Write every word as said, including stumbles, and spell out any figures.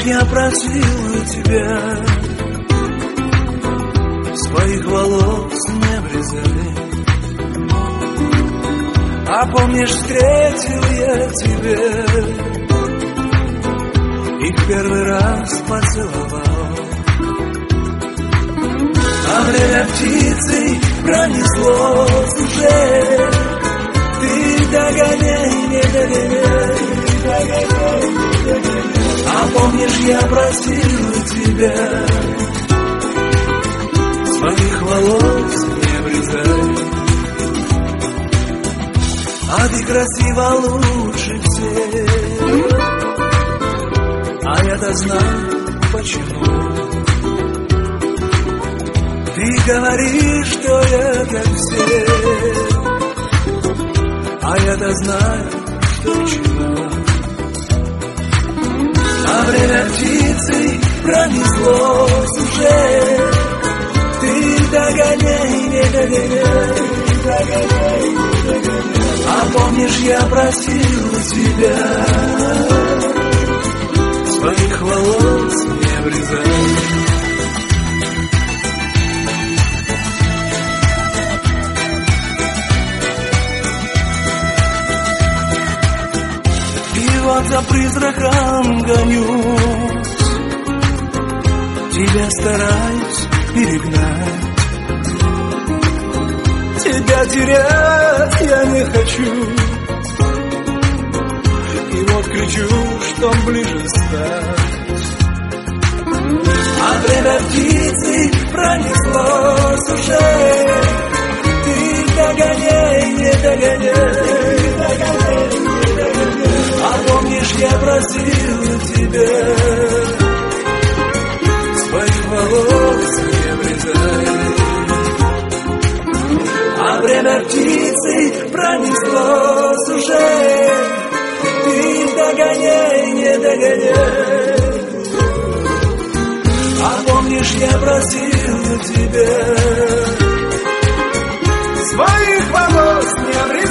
помнишь, я просил тебя своих волос не обрезай. А помнишь, встретил я тебя и в первый раз поцеловал. А время птицей пронеслось уже. Ты догоняй, не догоняй, догоняй, не догоняй. А помнишь, я просил тебя своих волос не обрезай. А ты красива лучше всех, а я-то знаю почему. Ты говоришь, что я как все, а я-то знаю, что к чему. А время птицей пронеслось уже. Ты догоняй, не догоняй, догоняй, не догоняй. А помнишь, я просил тебя своих волос не обрезай. Вот за призраком гонюсь, тебя стараюсь перегнать. Тебя терять я не хочу, и вот кричу, что ближе стать. А время птицы пронеслось уже. Ты догоняй, не догоняй, догоняй, не догоняй. А помнишь, я просил тебя своих волос не обрезай. А время птицы пронеслось уже. Ты догоняй, не догоняй. А помнишь, я просил тебя своих волос не обрезай.